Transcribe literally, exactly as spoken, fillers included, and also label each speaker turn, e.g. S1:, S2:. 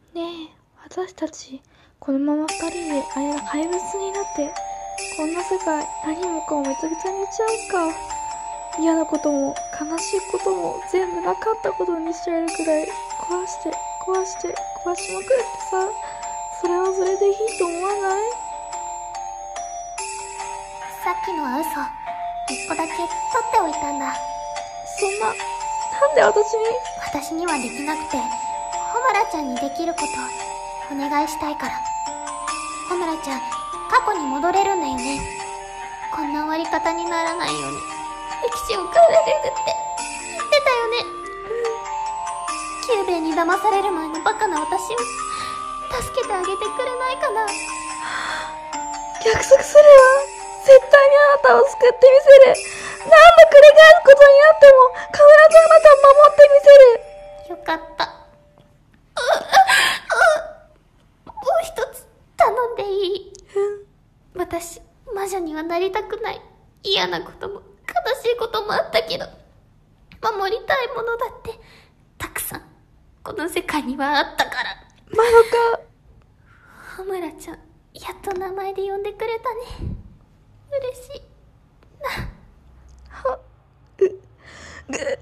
S1: ねえ、私たち、このまま二人であれが怪物になって、こんな世界、何もかもめちゃくちゃにしちゃうか。嫌なことも、悲しいことも、全部なかったことにしちゃえるくらい、壊して、壊して、壊しまくってさ、それはそれでいいと思わない？
S2: さっきのは嘘。一個だけ取っておいたんだ。
S1: そんな、なんで私に？
S2: 私にはできなくて、ホムラちゃんにできること、お願いしたいから。ホムラちゃん、過去に戻れるんだよね。こんな終わり方にならないように、歴史を変えれるって言ってたよね。キューベイに騙される前のバカな私を、助けてあげてくれないかな。
S1: 約束するわ。絶対にあなたを救ってみせる。何度繰り返すことになっても、必ずあなたを守ってみせる。
S2: よかった。もう一つ頼んでいい？私、魔女にはなりたくない。嫌なことも、悲しいこともあったけど、守りたいものだって、たくさん、この世界にはあったから。
S1: まどか。
S2: ホムラちゃん、やっと名前で呼んでくれたね。嬉しい。な。
S1: は、う、ぐ、